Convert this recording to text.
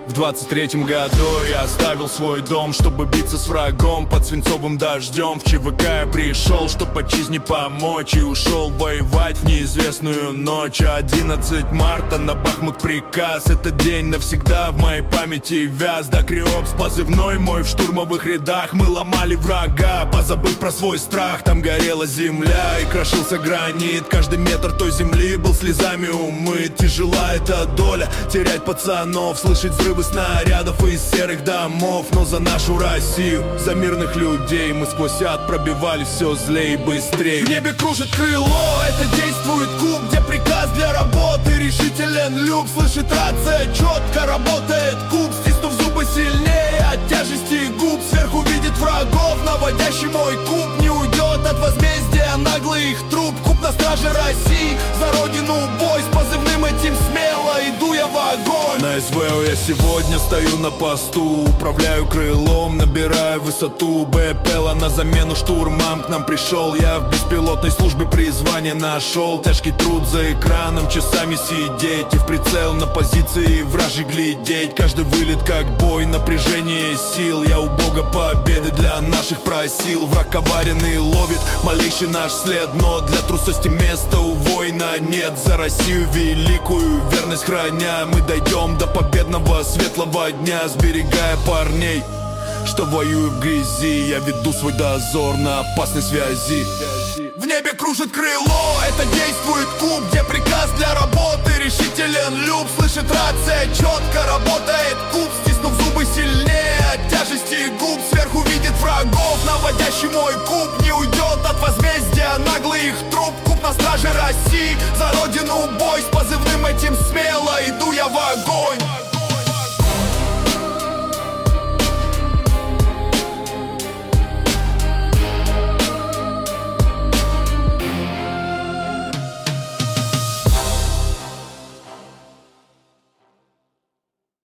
В 23-м году я оставил свой дом, чтобы биться с врагом под свинцовым дождем. В ЧВК я пришел, чтоб отчизне помочь, и ушел воевать в неизвестную ночь. 11 марта на Бахмут приказ. Этот день навсегда в моей памяти вяз. Да, Криопс, позывной мой в штурмовых рядах. Мы ломали врага, позабыв про свой страх. Там горела земля и крошился гранит. Каждый метр той земли был слезами умыт. Тяжела эта доля, терять пацанов, слышать взрывы снарядов из серых домов. Но за нашу Россию, за мирных людей мы сквозь ад пробивали все злее и быстрее. В небе кружит крыло, это действует куб, где приказ для работы решителен люк. Слышит рация, четко работает куб, стиснув зубы сильнее от тяжести губ. Сверху видит врагов, наводящий мой куб. Не уйдет от возмездия наглый их труп. Куб на страже России, за родину бой. С позывным этим смело иду я в огонь. На СВО я сегодня стою на посту, управляю крылом, набираю высоту. БПЛа на замену штурмам к нам пришел. Я в беспилотной службе призвание нашел. Тяжкий труд за экраном, часами сидеть и в прицел на позиции вражей глядеть. Каждый вылет как бой, напряжение сил. Я у Бога победы для наших просил. Враг коварен и ловит малейший наш след, но для трусости места у воина нет. За Россию великую верность храня, мы дойдем до победного светлого дня. Сберегая парней, что воюют в грязи, я веду свой дозор на опасной связи. В небе кружит крыло, это действует куб, где приказ для работы решителен люб. Слышит рация, четко работает куб, стиснув зубы сильнее от тяжести губ. Сверху видит врагов, наводящий мой куб. Не уйдет от возмездия наглый их труп. Куб на страже России, за родину бой. С позывным этим смело иду я в огонь.